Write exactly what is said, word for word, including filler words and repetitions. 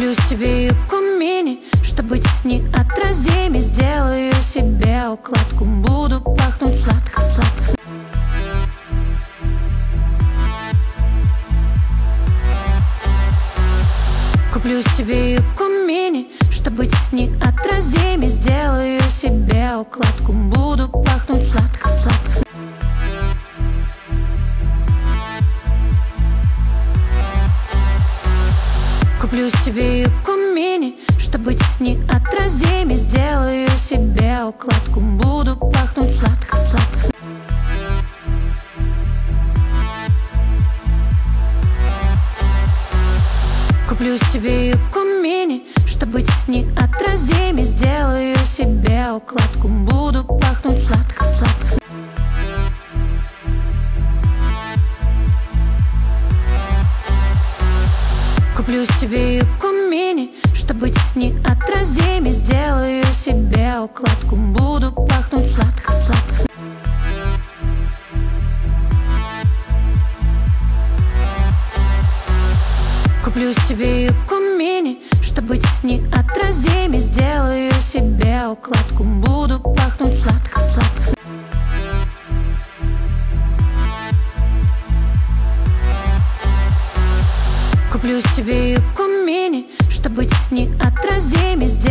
Куплю себе юбку мини, чтоб быть неотразимей. Сделаю себе укладку, буду пахнуть сладко-сладко. Куплю себе юбку мини, чтоб быть неотразимей. Сделаю себе укладку, буду пахнуть сладко-сладко. Куплю себе юбку мини, чтоб быть неотразимей. Сделаю себе укладку, буду пахнуть сладко-сладко. Куплю себе юбку мини, чтоб быть неотразимей. Сделаю себе укладку, буду пахнуть сладко-сладко. Куплю себе юбку мини, чтоб быть неотразимей. Сделаю себе укладку, буду пахнуть сладко-сладко. Куплю себе юбку мини, чтоб быть неотразимей. Сделаю себе укладку, буду пахнуть сладко-сладко. Куплю себе юбку мини, чтоб быть неотразимей.